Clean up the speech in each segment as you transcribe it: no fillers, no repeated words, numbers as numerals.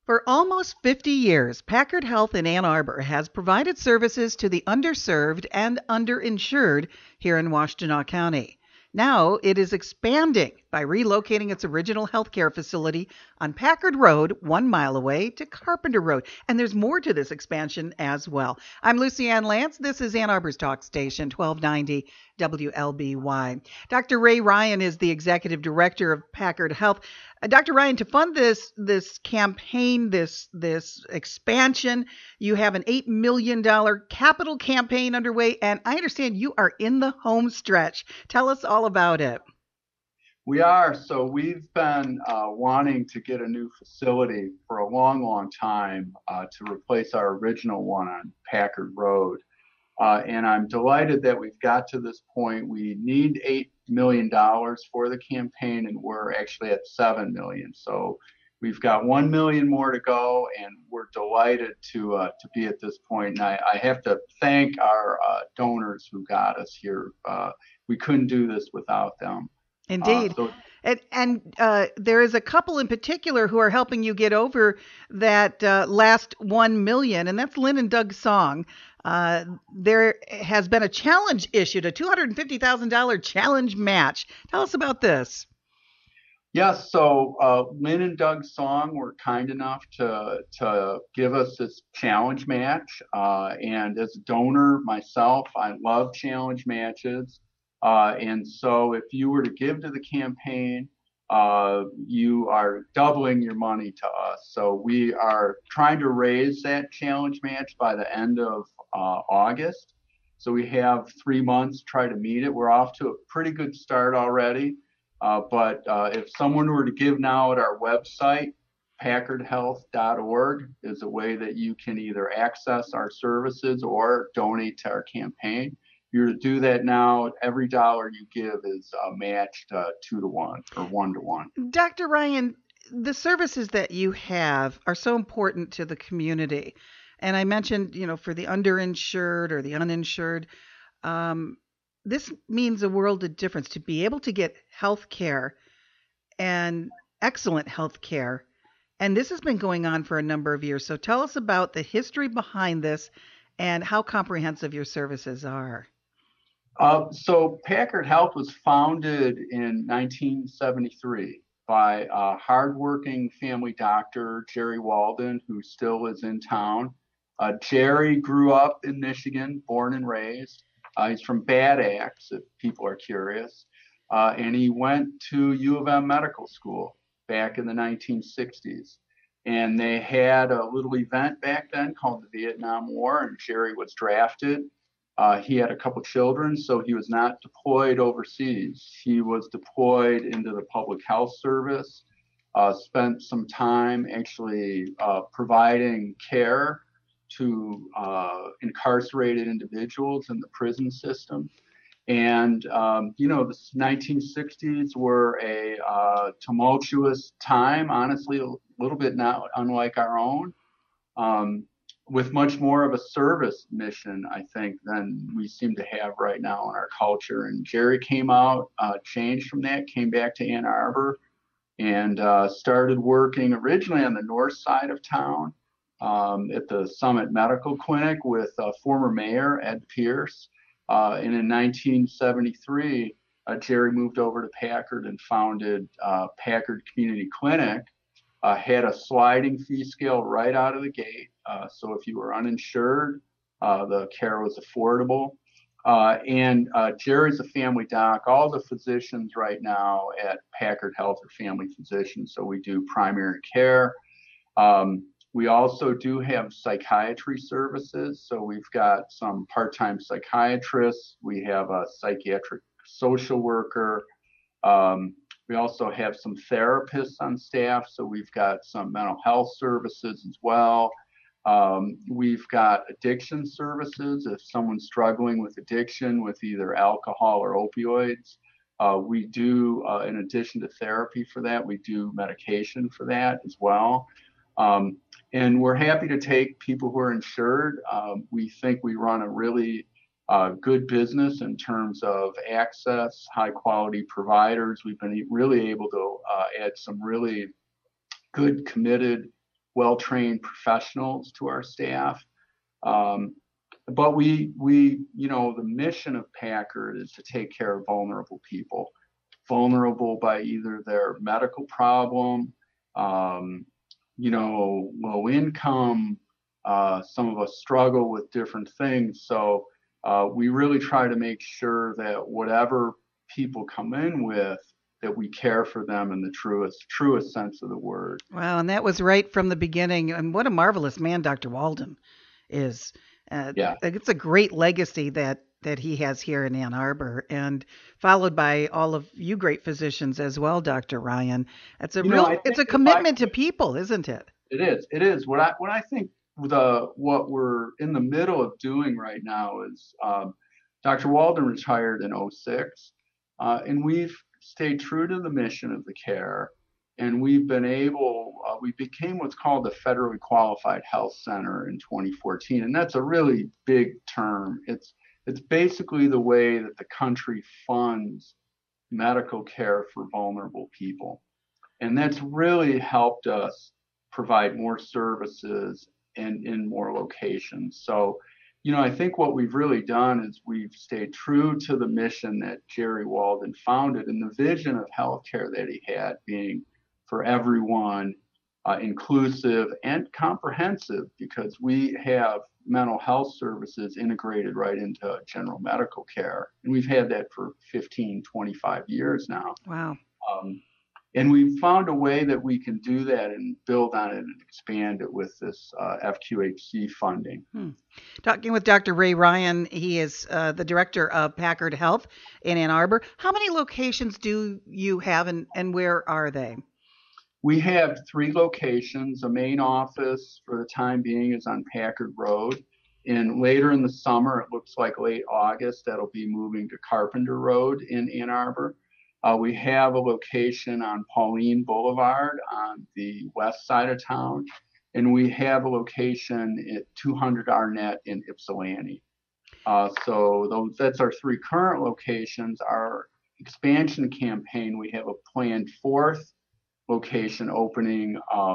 For almost 50 years, Packard Health in Ann Arbor has provided services to the underserved and underinsured here in Washtenaw County. Now it is expanding by relocating its original healthcare facility on Packard Road, 1 mile away, to Carpenter Road. And there's more to this expansion as well. I'm Lucy Ann Lance. This is Ann Arbor's Talk Station, 1290 WLBY. Dr. Ray Ryan is the executive director of Packard Health. Dr. Ryan, to fund this campaign, this expansion, you have an $8 million capital campaign underway, and I understand you are in the home stretch. Tell us all about it. We are. So we've been wanting to get a new facility for a long, long time to replace our original one on Packard Road. And I'm delighted that we've got to this point. We need $8 million for the campaign, and we're actually at $7 million. So we've got $1 million more to go, and we're delighted to be at this point. And I have to thank our donors who got us here. We couldn't do this without them. Indeed. And there is a couple in particular who are helping you get over that last 1 million, and that's Lynn and Doug Song. There has been a challenge issued, a $250,000 challenge match. Tell us about this. Yes, so Lynn and Doug Song were kind enough to give us this challenge match. And as a donor myself, I love challenge matches. And so if you were to give to the campaign, you are doubling your money to us. So we are trying to raise that challenge match by the end of August. So we have 3 months to try to meet it. We're off to a pretty good start already. But if someone were to give now at our website, packardhealth.org is a way that you can either access our services or donate to our campaign. If you were to do that now, every dollar you give is matched 2 to 1 or 1 to 1. Dr. Ryan, the services that you have are so important to the community. And I mentioned, for the underinsured or the uninsured, this means a world of difference to be able to get health care and excellent health care. And this has been going on for a number of years. So tell us about the history behind this and how comprehensive your services are. So Packard Health was founded in 1973 by a hardworking family doctor, Jerry Walden, who still is in town. Jerry grew up in Michigan, born and raised. He's from Bad Axe, if people are curious. And he went to U of M Medical School back in the 1960s. And they had a little event back then called the Vietnam War, and Jerry was drafted. He had a couple children, so he was not deployed overseas. He was deployed into the public health service, spent some time actually providing care to incarcerated individuals in the prison system. And, the 1960s were a tumultuous time, honestly, a little bit now unlike our own, with much more of a service mission, I think, than we seem to have right now in our culture. And Jerry came out, changed from that, came back to Ann Arbor, and started working originally on the north side of town at the Summit Medical Clinic with former mayor Ed Pierce. And in 1973, Jerry moved over to Packard and founded Packard Community Clinic. Had a sliding fee scale right out of the gate. So if you were uninsured, the care was affordable. And Jerry's a family doc. All the physicians right now at Packard Health are family physicians. So we do primary care. We also do have psychiatry services. So we've got some part-time psychiatrists. We have a psychiatric social worker. We also have some therapists on staff. So we've got some mental health services as well. We've got addiction services. If someone's struggling with addiction with either alcohol or opioids, we do, in addition to therapy for that, we do medication for that as well. And we're happy to take people who are insured. We think we run a really good business in terms of access, high quality providers. We've been really able to add some really good committed well-trained professionals to our staff. Um, but the mission of Packard is to take care of vulnerable people, vulnerable by either their medical problem, um, low income. Some of us struggle with different things. So we really try to make sure that whatever people come in with, that we care for them in the truest sense of the word. Wow, and that was right from the beginning. And what a marvelous man Dr. Walden is. Yeah. It's a great legacy that he has here in Ann Arbor, and followed by all of you great physicians as well, Dr. Ryan. It's a commitment to people, isn't it? It is. What I think what we're in the middle of doing right now is Dr. Walden retired in '06, and we've stayed true to the mission of the care, and we became what's called the Federally Qualified Health Center in 2014, and that's a really big term. It's basically the way that the country funds medical care for vulnerable people, and that's really helped us provide more services and in more locations. So, I think what we've really done is we've stayed true to the mission that Jerry Walden founded and the vision of healthcare that he had being for everyone, inclusive and comprehensive, because we have mental health services integrated right into general medical care. And we've had that for 15, 25 years now. Wow. And we've found a way that we can do that and build on it and expand it with this FQHC funding. Talking with Dr. Ray Ryan, he is the director of Packard Health in Ann Arbor. How many locations do you have, and where are they? We have 3 locations. The main office for the time being is on Packard Road. And later in the summer, it looks like late August, that'll be moving to Carpenter Road in Ann Arbor. We have a location on Pauline Boulevard on the west side of town, and we have a location at 200 Arnett in Ypsilanti. So that's our 3 current locations. Our expansion campaign, we have a planned 4th location opening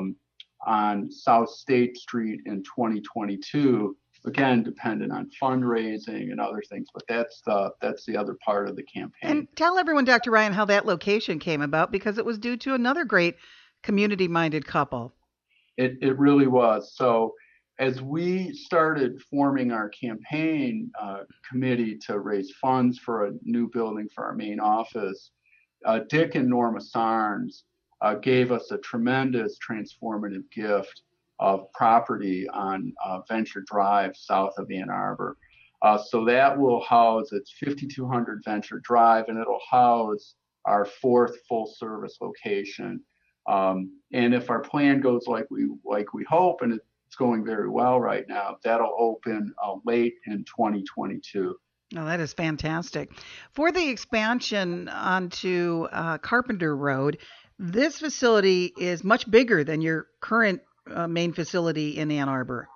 on South State Street in 2022. Again, dependent on fundraising and other things, but that's the other part of the campaign. And tell everyone, Dr. Ryan, how that location came about, because it was due to another great community-minded couple. It really was. So as we started forming our campaign committee to raise funds for a new building for our main office, Dick and Norma Sarnes gave us a tremendous transformative gift of property on Venture Drive south of Ann Arbor. So that will house, it's 5200 Venture Drive, and it'll house our 4th full service location. And if our plan goes like we hope, and it's going very well right now, that'll open late in 2022. Oh, that is fantastic. For the expansion onto Carpenter Road, this facility is much bigger than your current main facility in Ann Arbor.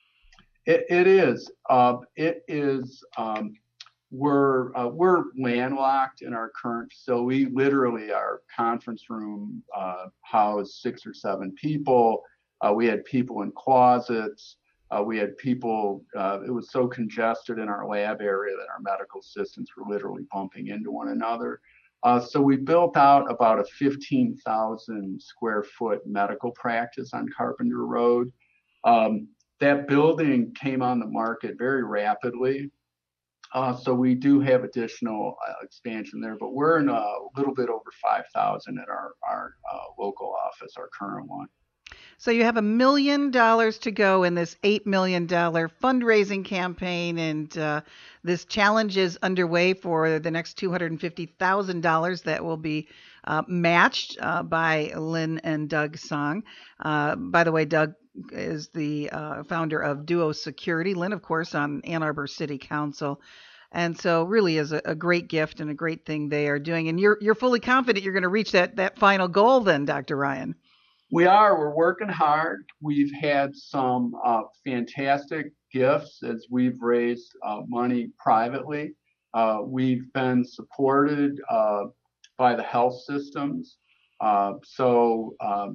It is. We're landlocked in our current facility. Literally, our conference room housed 6 or 7 people. We had people in closets. We had people. It was so congested in our lab area that our medical assistants were literally bumping into one another. So we built out about a 15,000 square foot medical practice on Carpenter Road. That building came on the market very rapidly. So we do have additional expansion there, but we're in a little bit over 5,000 at our local office, our current one. So you have $1 million to go in this $8 million fundraising campaign, and this challenge is underway for the next $250,000 that will be matched by Lynn and Doug Song. By the way, Doug is the founder of Duo Security. Lynn, of course, on Ann Arbor City Council. And so really is a great gift and a great thing they are doing. And you're fully confident you're going to reach that final goal then, Dr. Ryan. We're working hard. We've had some fantastic gifts as we've raised money privately. We've been supported by the health systems. So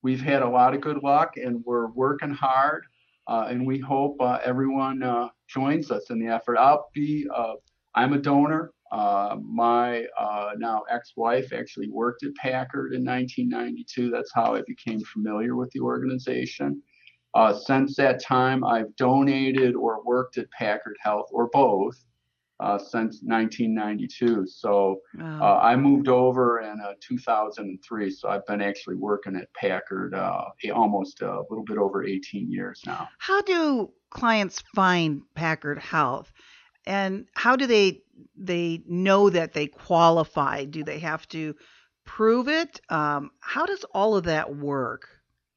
we've had a lot of good luck, and we're working hard, and we hope everyone joins us in the effort. I'm a donor. My now ex-wife actually worked at Packard in 1992. That's how I became familiar with the organization. Since that time, I've donated or worked at Packard Health, or both, since 1992. So Wow. I moved over in 2003. So I've been actually working at Packard almost a little bit over 18 years now. How do clients find Packard Health, and how do they know that they qualify? Do they have to prove it? How does all of that work?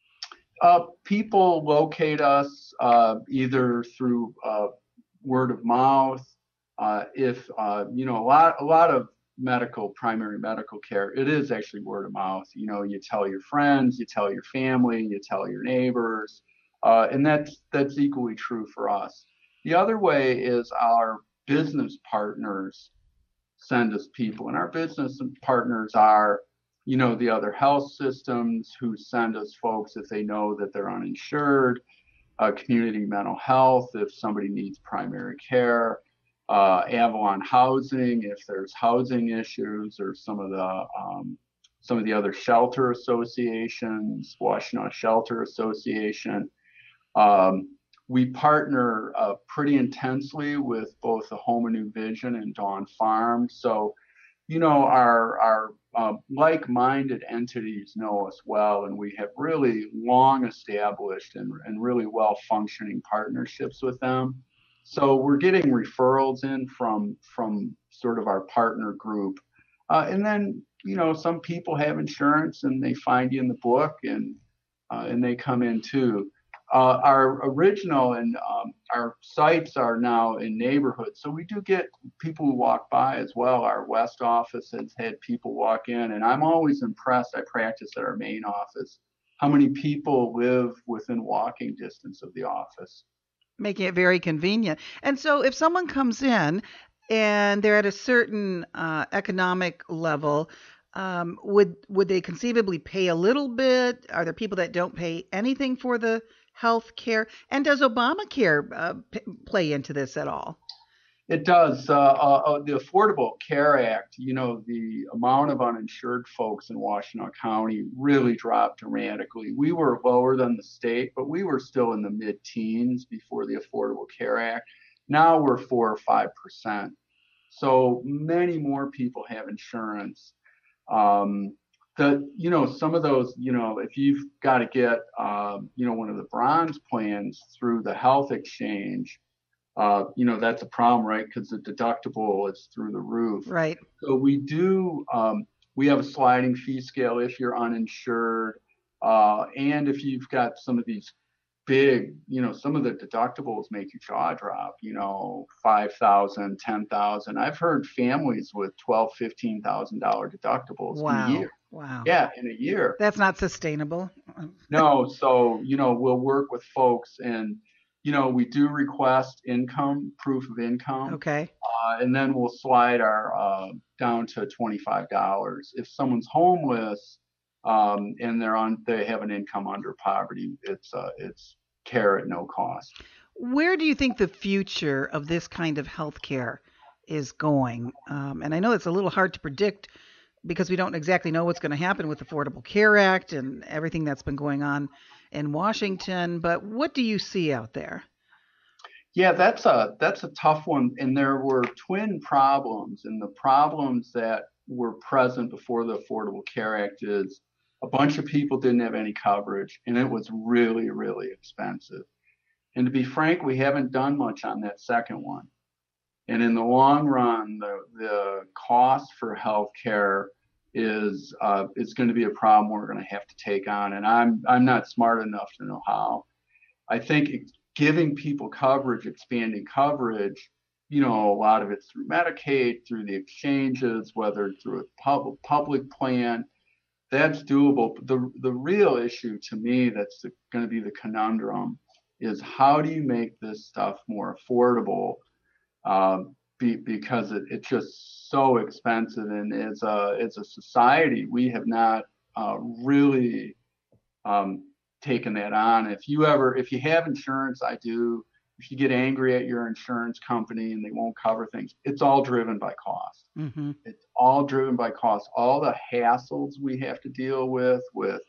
People locate us either through word of mouth. If a lot of primary medical care, it is actually word of mouth. You tell your friends, you tell your family, you tell your neighbors, and that's equally true for us. The other way is our business partners send us people, and our business partners are the other health systems who send us folks if they know that they're uninsured, community mental health if somebody needs primary care, Avalon Housing if there's housing issues, or some of the other shelter associations, Washtenaw Shelter Association. We partner pretty intensely with both the Home and New Vision and Dawn Farm. So, our like-minded entities know us well, and we have really long established and really well-functioning partnerships with them. So we're getting referrals in from sort of our partner group, and then some people have insurance and they find you in the book, and they come in too. Our original and our sites are now in neighborhoods, so we do get people who walk by as well. Our West office has had people walk in, and I'm always impressed. I practice at our main office, how many people live within walking distance of the office. Making it very convenient. And so if someone comes in and they're at a certain economic level, would they conceivably pay a little bit? Are there people that don't pay anything for the health care? And does Obamacare play into this at all? It does. The Affordable Care Act, the amount of uninsured folks in Washtenaw County really dropped dramatically. We were lower than the state, but we were still in the mid-teens before the Affordable Care Act. Now we're 4 or 5%. So many more people have insurance. Some of those, if you've got to get, one of the bronze plans through the health exchange, that's a problem, right? Because the deductible is through the roof. Right. So we have a sliding fee scale if you're uninsured, and if you've got some of these big, some of the deductibles make your jaw drop, 5,000, 10,000. I've heard families with $12,000, $15,000 deductibles in a year. Wow. Yeah, in a year. That's not sustainable. No, so, we'll work with folks, and we do request proof of income. Okay. And then we'll slide our down to $25. If someone's homeless, and they have an income under poverty, it's care at no cost. Where do you think the future of this kind of healthcare is going? And I know it's a little hard to predict because we don't exactly know what's going to happen with the Affordable Care Act and everything that's been going on in Washington. But what do you see out there? Yeah, that's a tough one. And there were twin problems. And the problems that were present before the Affordable Care Act is a bunch of people didn't have any coverage, and it was really, really expensive. And to be frank, we haven't done much on that second one. And in the long run, the cost for healthcare is going to be a problem we're going to have to take on. And I'm not smart enough to know how. I think giving people coverage, expanding coverage, a lot of it's through Medicaid, through the exchanges, whether through a public plan, that's doable. But the real issue to me that's going to be the conundrum is how do you make this stuff more affordable? Because it's just so expensive, and as a society, we have not really taken that on. If you have insurance, I do. If you get angry at your insurance company and they won't cover things, it's all driven by cost. Mm-hmm. It's all driven by cost. All the hassles we have to deal with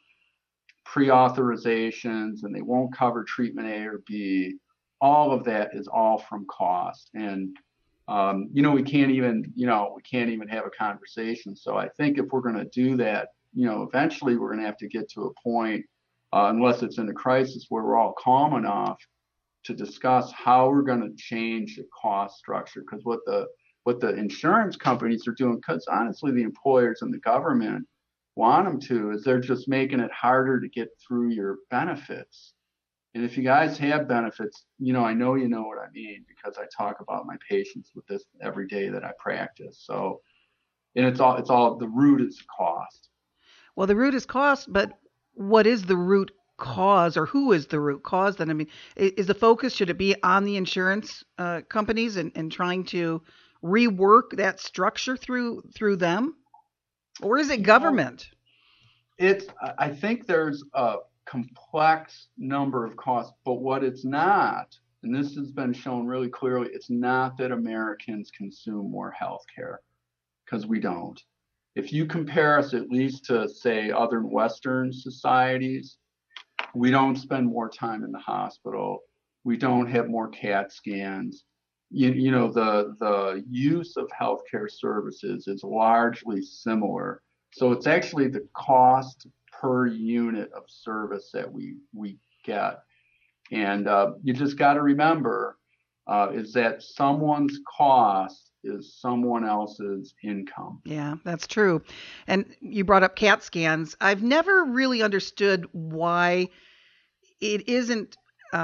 pre-authorizations, and they won't cover treatment A or B. All of that is all from cost. And we can't even have a conversation. So I think if we're going to do that, eventually we're going to have to get to a point, unless it's in a crisis, where we're all calm enough to discuss how we're going to change the cost structure. Because what the insurance companies are doing, because honestly, the employers and the government want them to, is they're just making it harder to get through your benefits. And if you guys have benefits, I know you know what I mean, because I talk about my patients with this every day that I practice. So, and it's all the root is cost. Well, the root is cost, but what is the root cause, or who is the root cause then? I mean, is the focus, should it be on the insurance companies and trying to rework that structure through them? Or is it government? I think there's a complex number of costs, but what it's not, and this has been shown really clearly, it's not that Americans consume more healthcare, because we don't. If you compare us at least to, say, other Western societies, we don't spend more time in the hospital. We don't have more CAT scans. The use of healthcare services is largely similar. So it's actually the cost per unit of service that we get. And you just got to remember is that someone's cost is someone else's income. Yeah, that's true. And you brought up CAT scans. I've never really understood why it isn't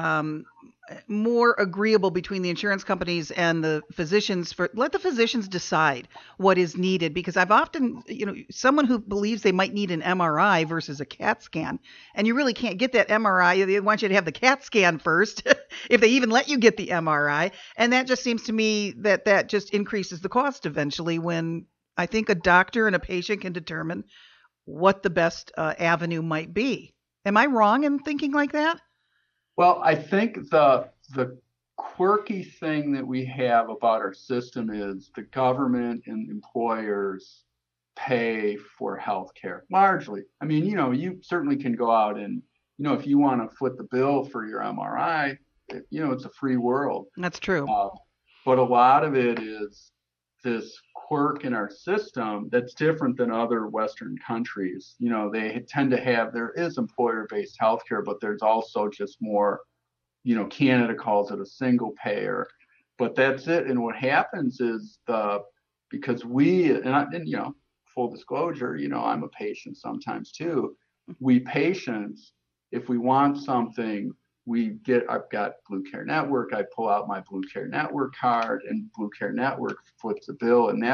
more agreeable between the insurance companies and the physicians. Let the physicians decide what is needed, because I've often, someone who believes they might need an MRI versus a CAT scan, and you really can't get that MRI. They want you to have the CAT scan first, if they even let you get the MRI. And that just seems to me that just increases the cost eventually, when I think a doctor and a patient can determine what the best avenue might be. Am I wrong in thinking like that? Well, I think the quirky thing that we have about our system is the government and employers pay for healthcare largely. I mean, you certainly can go out and, if you want to foot the bill for your MRI, it's a free world. That's true. But a lot of it is this quirk in our system that's different than other Western countries. They tend to have, there is employer-based healthcare, but there's also just more, Canada calls it a single payer, but that's it. And what happens is because full disclosure, I'm a patient sometimes too. We patients, if we want something, I've got Blue Care Network. I pull out my Blue Care Network card, and Blue Care Network foots the bill. And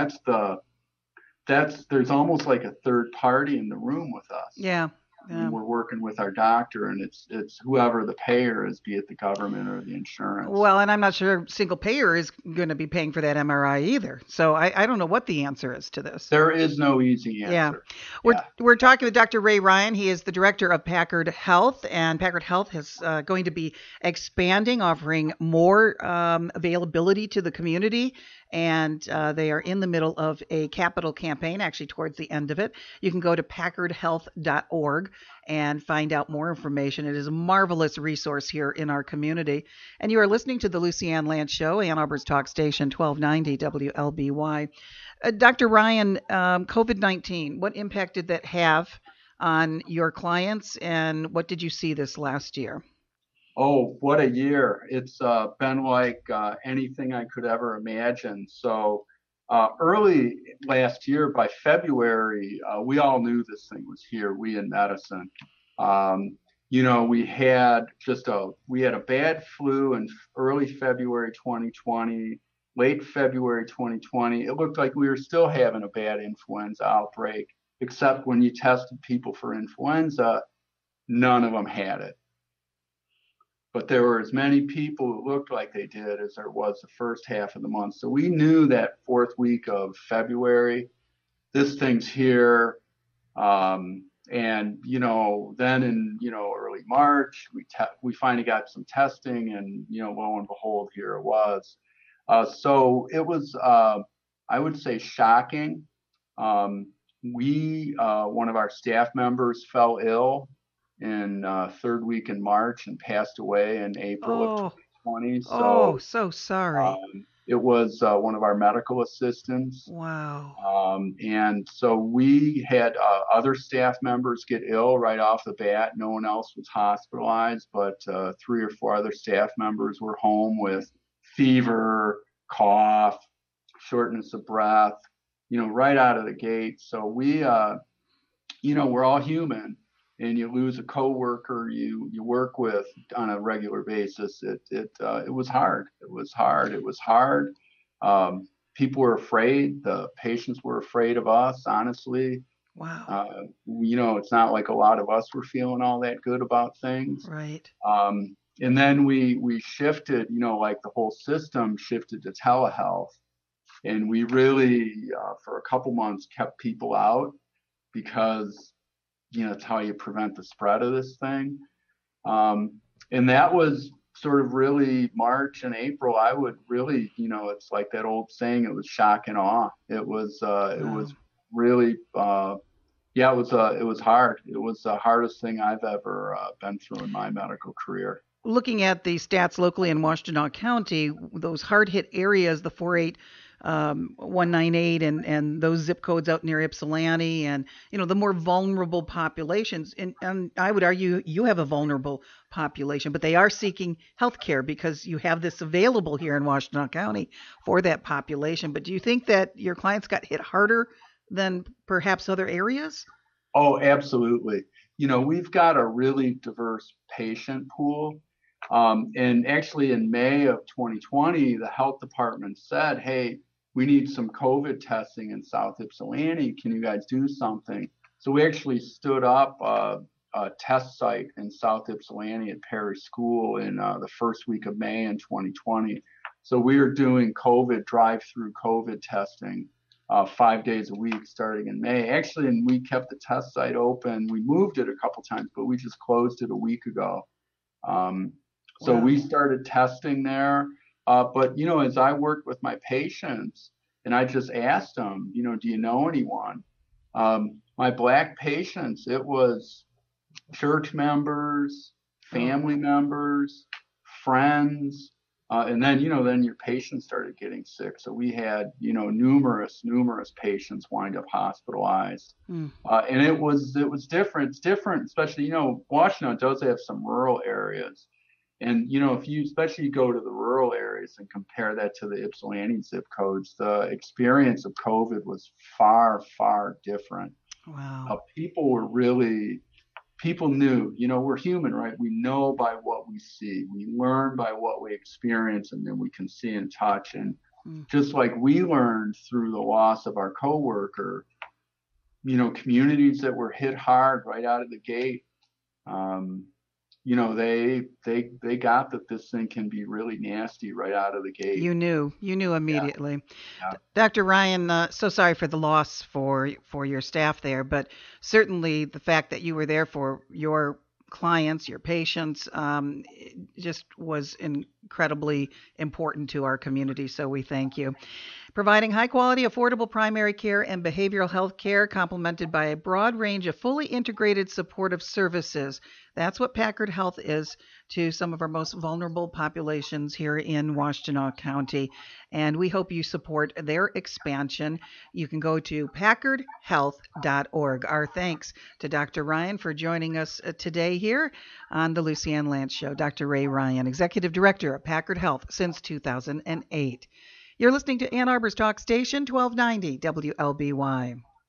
there's almost like a third party in the room with us. Yeah. We're working with our doctor, and it's whoever the payer is, be it the government or the insurance. Well, and I'm not sure single payer is going to be paying for that MRI either. So I don't know what the answer is to this. There is no easy answer. Yeah. We're talking with Dr. Ray Ryan. He is the director of Packard Health, and Packard Health is going to be expanding, offering more availability to the community. And they are in the middle of a capital campaign, actually towards the end of it. You can go to packardhealth.org and find out more information. It is a marvelous resource here in our community. And you are listening to the Lucy Ann Lance Show, Ann Arbor's talk station, 1290 WLBY. Dr. Ryan, COVID-19, what impact did that have on your clients, and what did you see this last year? Oh, what a year. It's been like anything I could ever imagine. So early last year, by February, we all knew this thing was here, we in medicine. We had a bad flu in early February 2020, late February 2020. It looked like we were still having a bad influenza outbreak, except when you tested people for influenza, none of them had it. But there were as many people who looked like they did as there was the first half of the month. So we knew that fourth week of February, this thing's here. And then in early March, we finally got some testing, and lo and behold, here it was. So it was, I would say, shocking. One of our staff members fell ill in third week in March and passed away in April of Oh, 2020. oh, So so sorry. it was one of our medical assistants. Wow. And so we had other staff members get ill right off the bat. No one else was hospitalized, but 3 or 4 other staff members were home with fever, cough, shortness of breath, right out of the gate. So we're all human, and you lose a coworker you work with on a regular basis. It was hard. It was hard. It was hard. People were afraid. The patients were afraid of us, honestly. Wow. It's not like a lot of us were feeling all that good about things. Right. And then we shifted, like the whole system shifted to telehealth. And we really, for a couple months, kept people out because, it's how you prevent the spread of this thing. And that was sort of really March and April. I would really, it's like that old saying, it was shock and awe. It was really, it was hard. It was the hardest thing I've ever been through in my medical career. Looking at the stats locally in Washtenaw County, those hard-hit areas, the 48198 and those zip codes out near Ypsilanti, and the more vulnerable populations, and I would argue you have a vulnerable population, but they are seeking health care because you have this available here in Washtenaw County for that population. But do you think that your clients got hit harder than perhaps other areas? Oh, absolutely. We've got a really diverse patient pool. And actually in May of 2020, the health department said, hey, we need some COVID testing in South Ypsilanti. Can you guys do something? So we actually stood up a test site in South Ypsilanti at Perry School in the first week of May in 2020. So we were doing drive-through COVID testing 5 days a week starting in May. Actually, and we kept the test site open. We moved it a couple times, but we just closed it a week ago. So we started testing there. But, as I worked with my patients and I just asked them, do you know anyone? My Black patients, it was church members, family members, friends. And then your patients started getting sick. So we had, numerous patients wind up hospitalized. And it was different. It's different, especially, Washtenaw does have some rural areas. And, if you especially go to the rural areas and compare that to the Ypsilanti zip codes, the experience of COVID was far, far different. Wow. People knew, we're human, right? We know by what we see. We learn by what we experience, and then we can see and touch. And just like we learned through the loss of our coworker, communities that were hit hard right out of the gate, they got that this thing can be really nasty right out of the gate. You knew immediately. Yeah. Dr. Ryan, so sorry for the loss for your staff there, but certainly the fact that you were there for your clients, your patients, just was incredibly important to our community. So we thank you. Providing high quality, affordable primary care and behavioral health care, complemented by a broad range of fully integrated supportive services. That's what Packard Health is to some of our most vulnerable populations here in Washtenaw County. And we hope you support their expansion. You can go to packardhealth.org. Our thanks to Dr. Ryan for joining us today here on the Lucy Ann Lance Show. Dr. Ray Ryan, Executive Director of Packard Health since 2008. You're listening to Ann Arbor's Talk Station, 1290 WLBY.